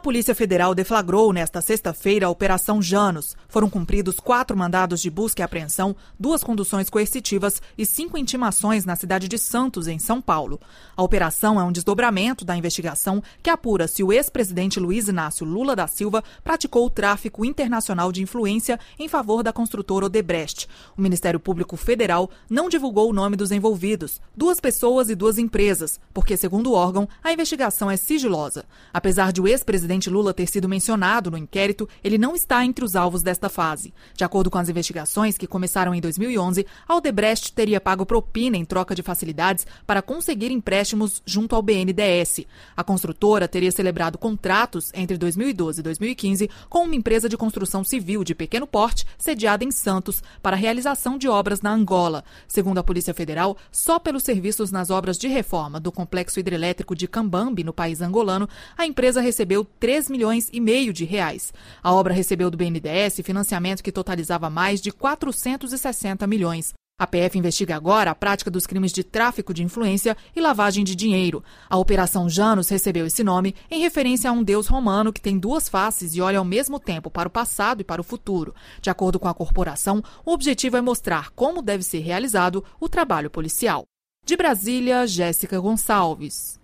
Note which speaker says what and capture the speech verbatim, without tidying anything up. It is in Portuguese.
Speaker 1: Polícia Federal deflagrou nesta sexta-feira a Operação Janus. Foram cumpridos quatro mandados de busca e apreensão, duas conduções coercitivas e cinco intimações na cidade de Santos, em São Paulo. A operação é um desdobramento da investigação que apura se o ex-presidente Luiz Inácio Lula da Silva praticou o tráfico internacional de influência em favor da construtora Odebrecht. O Ministério Público Federal não divulgou o nome dos envolvidos, duas pessoas e duas empresas, porque, segundo o órgão, a investigação é sigilosa. Apesar de o ex-presidente Lula ter sido mencionado no inquérito, ele não está entre os alvos desta fase. De acordo com as investigações, que começaram em dois mil e onze, a Odebrecht teria pago propina em troca de facilidades para conseguir empréstimos junto ao B N D E S. A construtora teria celebrado contratos entre dois mil e doze e dois mil e quinze com uma empresa de construção civil de pequeno porte, sediada em Santos, para a realização de obras na Angola. Segundo a Polícia Federal, só pelos serviços nas obras de reforma do complexo hidrelétrico de Cambambi, no país angolano, a empresa recebeu três milhões e meio de reais. A obra recebeu do B N D E S financiamento que totalizava mais de quatrocentos e sessenta milhões. A P F investiga agora a prática dos crimes de tráfico de influência e lavagem de dinheiro. A Operação Janus recebeu esse nome em referência a um deus romano que tem duas faces e olha ao mesmo tempo para o passado e para o futuro. De acordo com a corporação, o objetivo é mostrar como deve ser realizado o trabalho policial. De Brasília, Jéssica Gonçalves.